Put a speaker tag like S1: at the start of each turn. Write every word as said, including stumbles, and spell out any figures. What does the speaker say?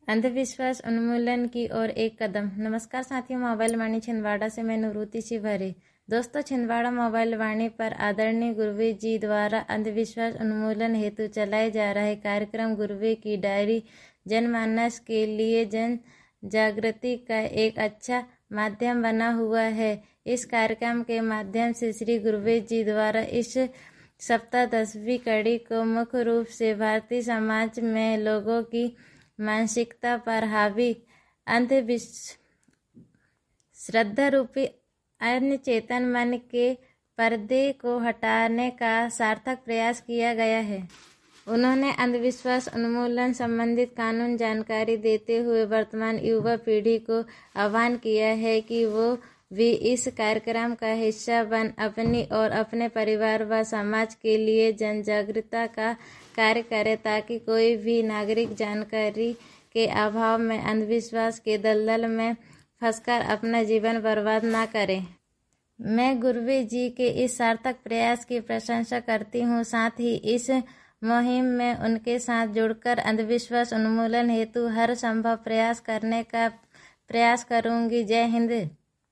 S1: अंधविश्वास उन्मूलन की ओर एक कदम। नमस्कार साथियों, मोबाइल वाणी छिंदवाड़ा से मैं निवृत्ति शिवहरे। दोस्तों, छिंदवाड़ा मोबाइल वाणी पर आदरणीय गुरुवे जी द्वारा अंधविश्वास उन्मूलन हेतु चलाए जा रहे कार्यक्रम गुरुवे की डायरी जनमानस के लिए जन जागृति का एक अच्छा माध्यम बना हुआ है। इस कार्यक्रम के माध्यम से श्री गुरुवे जी द्वारा इस सप्ताह दसवीं कड़ी को मुख्य रूप से भारतीय समाज में लोगों की मानसिकता पर हावी अंधविश्वास श्रद्धा रूपी अन्य चेतन मन के पर्दे को हटाने का सार्थक प्रयास किया गया है। उन्होंने अंधविश्वास उन्मूलन संबंधित कानून जानकारी देते हुए वर्तमान युवा पीढ़ी को आह्वान किया है कि वो भी इस कार्यक्रम का हिस्सा बन अपनी और अपने परिवार व समाज के लिए जन जागरूकता का कार्य करे, ताकि कोई भी नागरिक जानकारी के अभाव में अंधविश्वास के दलदल में फंसकर अपना जीवन बर्बाद ना करे। मैं गुरुवे जी के इस सार्थक प्रयास की प्रशंसा करती हूँ। साथ ही इस मुहिम में उनके साथ जुड़कर अंधविश्वास उन्मूलन हेतु हर संभव प्रयास करने का प्रयास करूँगी। जय हिंद।